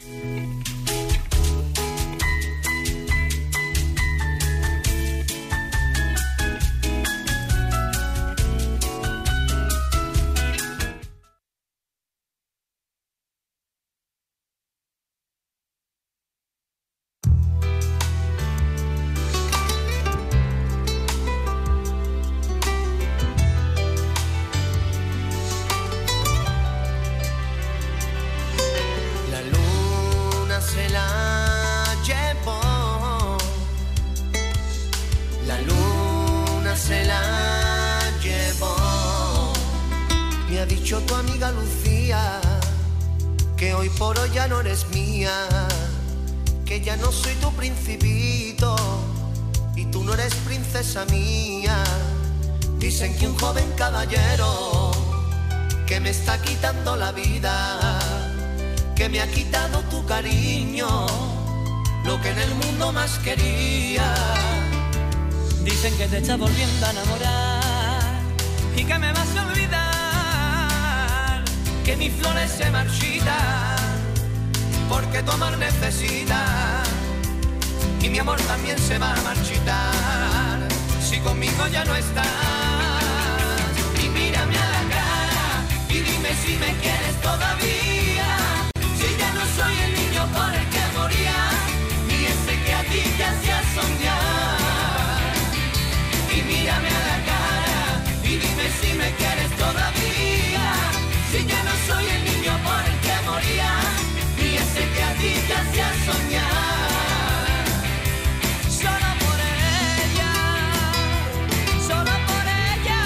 Tu amiga Lucía, que hoy por hoy ya no eres mía, que ya no soy tu principito y tú no eres princesa mía. Dicen que un joven caballero que me está quitando la vida, que me ha quitado tu cariño, lo que en el mundo más quería. Dicen que te está volviendo a enamorar y que me vas a olvidar, que mis flores se marchitan porque tu amor necesita, y mi amor también se va a marchitar si conmigo ya no estás. Y mírame a la cara y dime si me quieres todavía, si ya no soy el niño por el que moría, ni ese que a ti te hacía soñar. Y mírame a la cara y dime si me quieres todavía, si ya no soy el niño por el que moría, ni ese que a ti te hacía soñar. Solo por ella, solo por ella,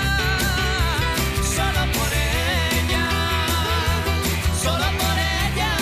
solo por ella, solo por ella.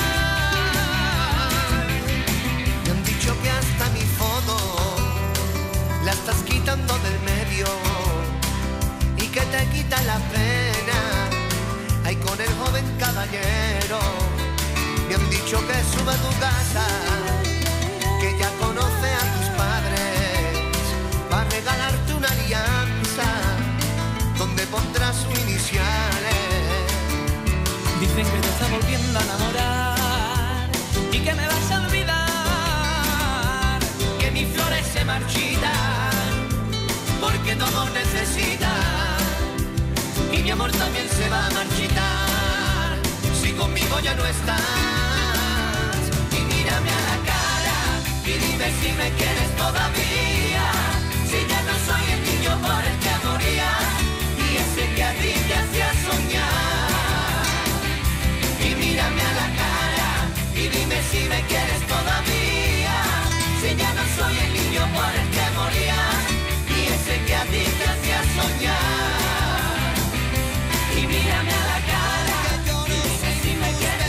Me han dicho que hasta mi foto la estás quitando del medio y que te quita la pena. Ay, con el joven caballero, me han dicho que suba a tu casa, que ya conoce a tus padres, va a regalarte una alianza donde pondrá sus iniciales. Dicen que te está volviendo a enamorar y que me vas a olvidar, que mis flores se marchitan porque tu amor necesita, y mi amor también se va a marchitar si conmigo ya no estás. Y mírame a la cara y dime si me quieres todavía, si ya no soy el niño por el que moría, y ese que a ti te hacía soñar. Y mírame a la cara y dime si me quieres todavía, si ya no soy el niño por el que moría, y ese que a ti te hacía soñar. Y mírame a la cara y dime si me quieres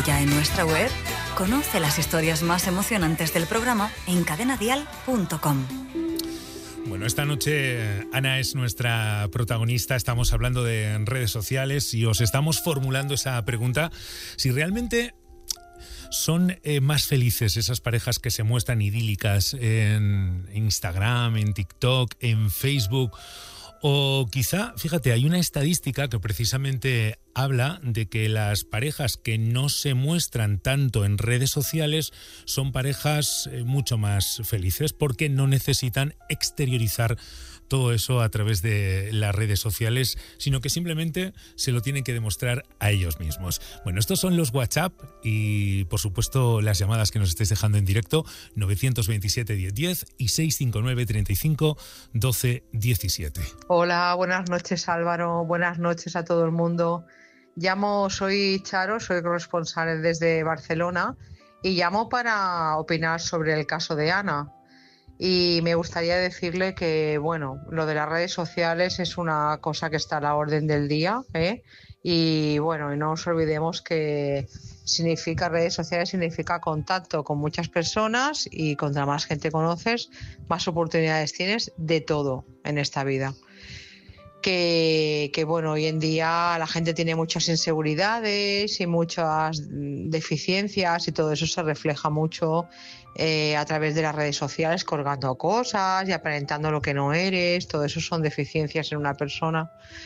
ya en nuestra web? Conoce las historias más emocionantes del programa en cadenadial.com. Bueno, esta noche Ana es nuestra protagonista, estamos hablando de redes sociales y os estamos formulando esa pregunta, si realmente son más felices esas parejas que se muestran idílicas en Instagram, en TikTok, en Facebook. O quizá, fíjate, hay una estadística que precisamente habla de que las parejas que no se muestran tanto en redes sociales son parejas mucho más felices porque no necesitan exteriorizar todo eso a través de las redes sociales, sino que simplemente se lo tienen que demostrar a ellos mismos. Bueno, estos son los WhatsApp y, por supuesto, las llamadas que nos estáis dejando en directo, 927 1010 y 659 35 12 17. Hola, buenas noches Álvaro, buenas noches a todo el mundo. Soy Charo, soy corresponsal desde Barcelona y llamo para opinar sobre el caso de Ana. Y me gustaría decirle que, bueno, lo de las redes sociales es una cosa que está a la orden del día, ¿eh? Y bueno, no nos olvidemos que redes sociales significa contacto con muchas personas y contra más gente conoces, más oportunidades tienes de todo en esta vida. Que bueno, hoy en día la gente tiene muchas inseguridades y muchas deficiencias y todo eso se refleja mucho a través de las redes sociales, colgando cosas y aparentando lo que no eres. Todo eso son deficiencias en una persona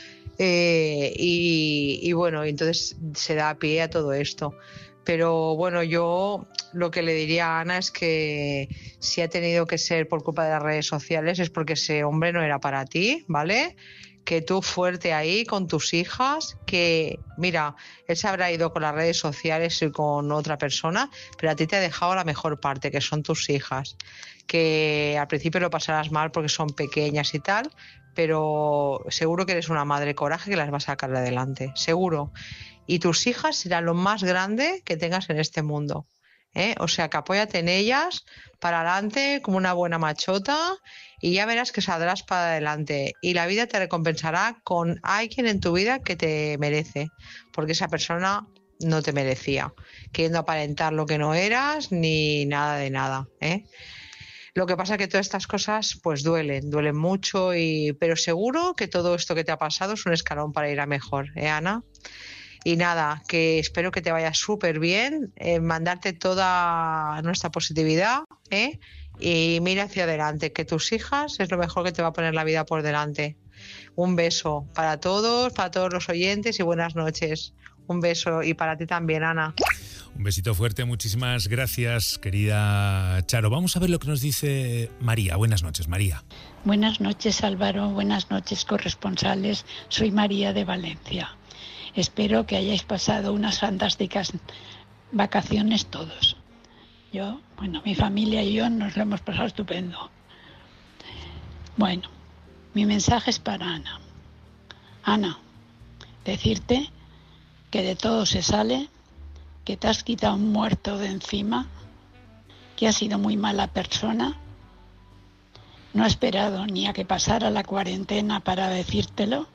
y bueno, entonces se da pie a todo esto. Pero bueno, yo lo que le diría a Ana es que si ha tenido que ser por culpa de las redes sociales es porque ese hombre no era para ti, ¿vale? Que tú fuerte ahí con tus hijas, que mira, él se habrá ido con las redes sociales y con otra persona, pero a ti te ha dejado la mejor parte, que son tus hijas, que al principio lo pasarás mal porque son pequeñas y tal, pero seguro que eres una madre coraje que las va a sacar adelante, seguro. Y tus hijas serán lo más grande que tengas en este mundo, ¿eh? O sea, que apóyate en ellas para adelante como una buena machota y ya verás que saldrás para adelante y la vida te recompensará con alguien en tu vida que te merece, porque esa persona no te merecía, queriendo aparentar lo que no eras ni nada de nada, ¿eh? Lo que pasa es que todas estas cosas pues duelen mucho, pero seguro que todo esto que te ha pasado es un escalón para ir a mejor, ¿eh, Ana? Y nada, que espero que te vaya súper bien, mandarte toda nuestra positividad, ¿eh? Y mira hacia adelante, que tus hijas es lo mejor que te va a poner la vida por delante. Un beso para todos los oyentes y buenas noches. Un beso y para ti también, Ana. Un besito fuerte, muchísimas gracias, querida Charo. Vamos a ver lo que nos dice María. Buenas noches, María. Buenas noches, Álvaro. Buenas noches, corresponsales. Soy María de Valencia. Espero que hayáis pasado unas fantásticas vacaciones todos. Mi familia y yo nos lo hemos pasado estupendo. Bueno, mi mensaje es para Ana. Ana, decirte que de todo se sale, que te has quitado un muerto de encima, que has sido muy mala persona. No he esperado ni a que pasara la cuarentena para decírtelo.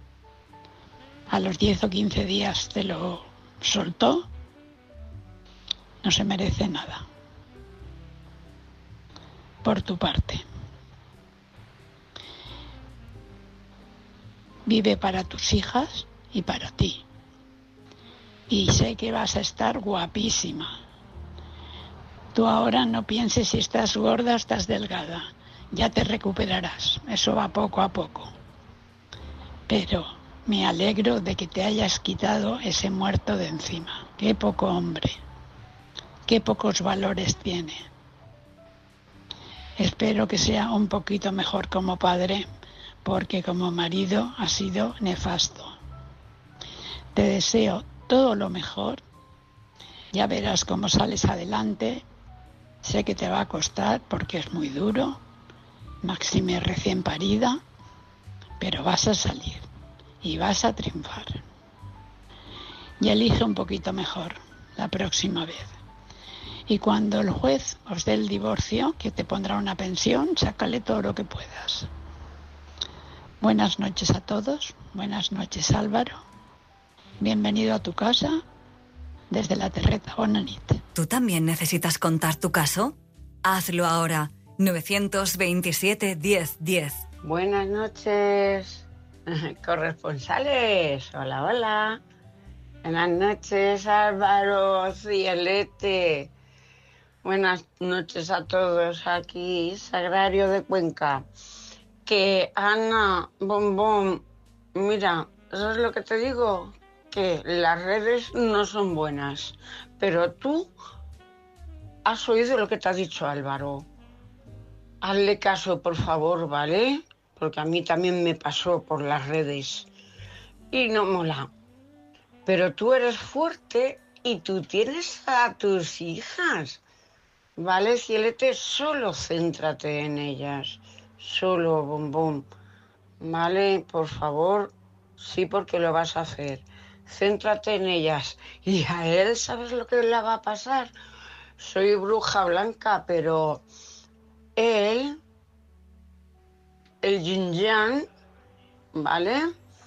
A los 10 o 15 días te lo soltó. No se merece nada. Por tu parte. Vive para tus hijas y para ti. Y sé que vas a estar guapísima. Tú ahora no pienses si estás gorda o estás delgada. Ya te recuperarás. Eso va poco a poco. Pero me alegro de que te hayas quitado ese muerto de encima. Qué poco hombre. Qué pocos valores tiene. Espero que sea un poquito mejor como padre, porque como marido ha sido nefasto. Te deseo todo lo mejor. Ya verás cómo sales adelante. Sé que te va a costar porque es muy duro. Máxime recién parida, pero vas a salir y vas a triunfar. Y elige un poquito mejor la próxima vez. Y cuando el juez os dé el divorcio, que te pondrá una pensión, sácale todo lo que puedas. Buenas noches a todos. Buenas noches, Álvaro. Bienvenido a tu casa. desde la Terreta. Bona nit. ¿Tú también necesitas contar tu caso? Hazlo ahora. 927 10 10. Buenas noches, corresponsales. Hola, hola. Buenas noches, Álvaro, Cielete. Buenas noches a todos. Aquí, Sagrario de Cuenca. Que Ana, Bombón, mira, ¿eso es lo que te digo? Que las redes no son buenas. Pero tú has oído lo que te ha dicho Álvaro. Hazle caso, por favor, ¿vale? Porque a mí también me pasó por las redes. Y no mola. Pero tú eres fuerte y tú tienes a tus hijas. ¿Vale, Cielete? Solo céntrate en ellas. Solo, Bombón. ¿Vale? Por favor. Sí, porque lo vas a hacer. Céntrate en ellas. Y a él, ¿sabes lo que le va a pasar? Soy bruja blanca, pero él, el yin-yang, ¿vale?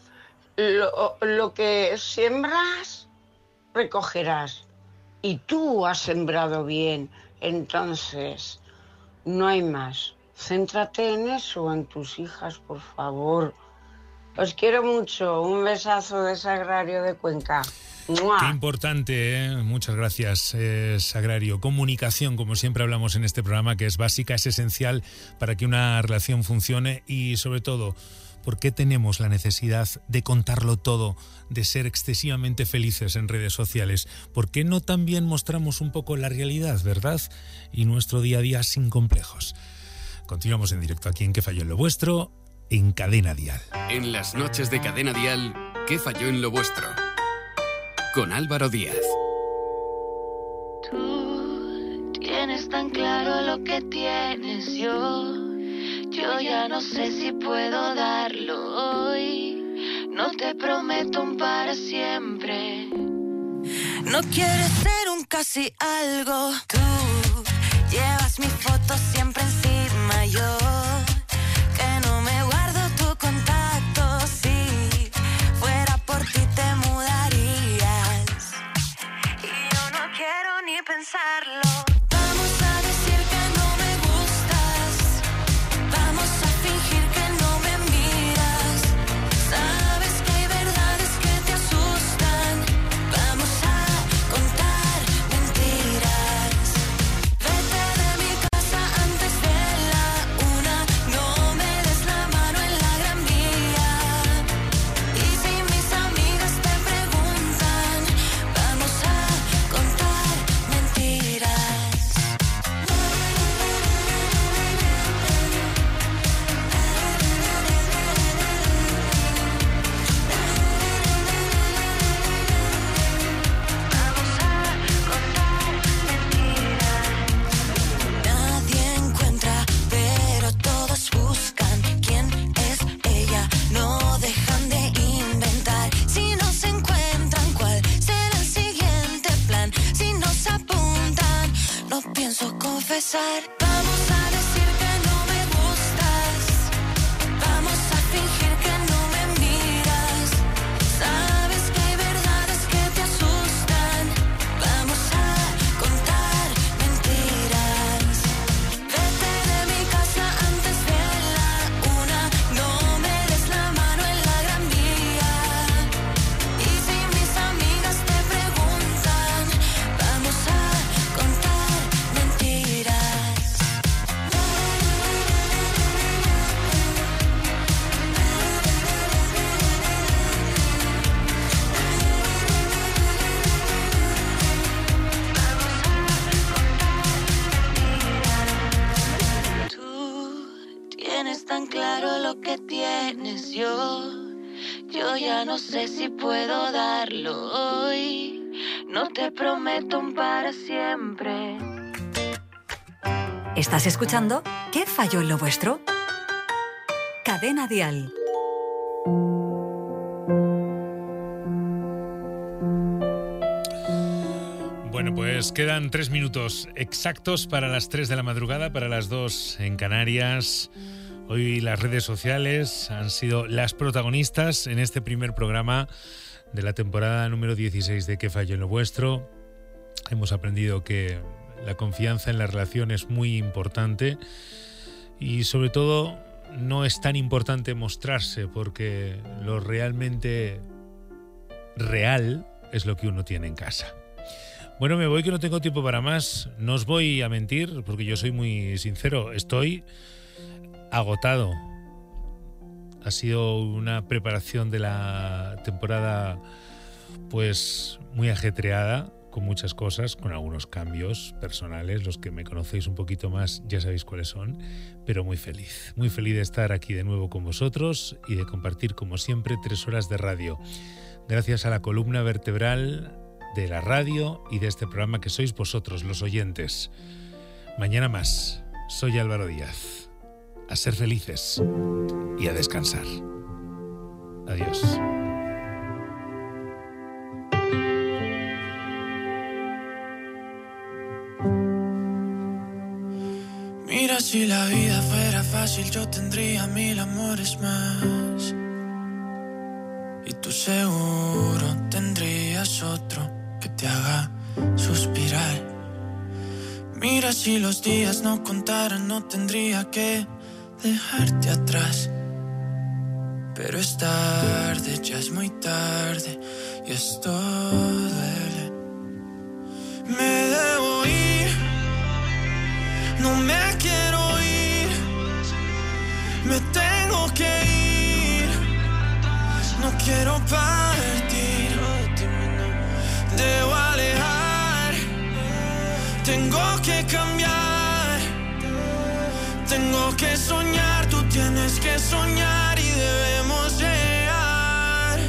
Lo que siembras, recogerás. Y tú has sembrado bien. Entonces, no hay más. Céntrate en eso, en tus hijas, por favor. Os quiero mucho. Un besazo de Sagrario de Cuenca. ¡Mua! Qué importante, ¿eh? Muchas gracias, Sagrario. Comunicación, como siempre hablamos en este programa, que es básica, es esencial para que una relación funcione y, sobre todo, ¿por qué tenemos la necesidad de contarlo todo, de ser excesivamente felices en redes sociales? ¿Por qué no también mostramos un poco la realidad, verdad? Y nuestro día a día sin complejos. Continuamos en directo aquí en ¿Qué falló en lo vuestro? En Cadena Dial. En las noches de Cadena Dial, ¿Qué falló en lo vuestro? Con Álvaro Díaz. Tú tienes tan claro lo que tienes yo ya no sé si puedo darlo hoy. No te prometo un para siempre. No quieres ser un casi algo. Tú llevas mi foto siempre encima. Yo que no me guardo tu contacto. Si fuera por ti te mudarías. Y yo no quiero ni pensarlo. Vamos a decir que no me gustas. Vamos a fingir que no me miras. Sabes que hay verdades que te asustan. Vamos a contar mentiras. Vete de mi casa antes de la 1. No me des la mano en la Gran Vía. Y si mis amigas te preguntan, vamos a contar mentiras. Nadie encuentra, pero todos buscan quién es ella. No dejan de inventar. Si no se encuentran, ¿cuál será el siguiente plan? Si nos apuntan, no pienso confesar. Vamos a decir que no me gustas. Vamos a fingir que no me miras. Sabes que hay verdades que te asustan. Vamos a contar mentiras. Vete de mi casa antes de la 1. No me des la mano en la Gran Vía. Y si mis amigas te preguntan, vamos a contar mentiras. Tú tienes tan claro lo que tienes yo ya no sé si puedo darlo hoy. No te prometo un para siempre. ¿Estás escuchando ¿Qué falló en lo vuestro? Cadena Dial. Bueno, pues quedan 3 minutos exactos para las 3 de la madrugada, para las 2 en Canarias. Hoy las redes sociales han sido las protagonistas en este primer programa de la temporada número 16 de ¿Qué falló en lo vuestro? Hemos aprendido que la confianza en la relación es muy importante y sobre todo no es tan importante mostrarse, porque lo realmente real es lo que uno tiene en casa. Bueno, me voy, que no tengo tiempo para más. No os voy a mentir, porque yo soy muy sincero. Estoy agotado. Ha sido una preparación de la temporada pues muy ajetreada, con muchas cosas, con algunos cambios personales. Los que me conocéis un poquito más ya sabéis cuáles son, pero muy feliz de estar aquí de nuevo con vosotros y de compartir, como siempre, 3 horas de radio. Gracias a la columna vertebral de la radio y de este programa, que sois vosotros, los oyentes. Mañana más. Soy Álvaro Díaz. A ser felices y a descansar. Adiós. Mira, si la vida fuera fácil, yo tendría 1000 amores más. Y tú seguro tendrías otro que te haga suspirar. Mira, si los días no contaran, no tendría que dejarte atrás. Pero es tarde, ya es muy tarde, y esto duele. Me debo ir, no me quiero ir, me tengo que ir, no quiero partir, debo alejar, tengo que cambiar, tengo que soñar, tú tienes que soñar y debemos llegar.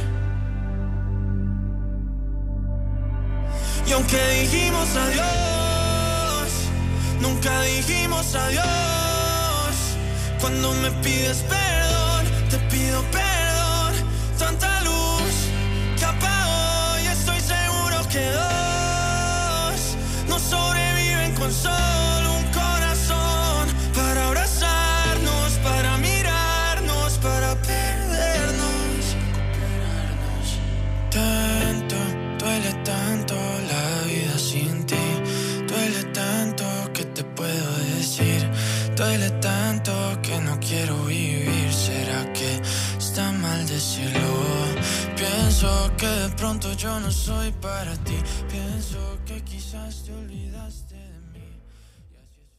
Y aunque dijimos adiós, nunca dijimos adiós. Cuando me pides perdón, te pido perdón. Tanta luz que apagó y estoy seguro que dos no sobreviven con solo un corazón. Para abrazarnos, para mirarnos, para perdernos. Tanto, duele tanto la vida sin ti. Duele tanto que te puedo decir. Duele tanto que no quiero vivir. ¿Será que está mal decirlo? Pienso que de pronto yo no soy para ti. Pienso que quizás te olvidaste.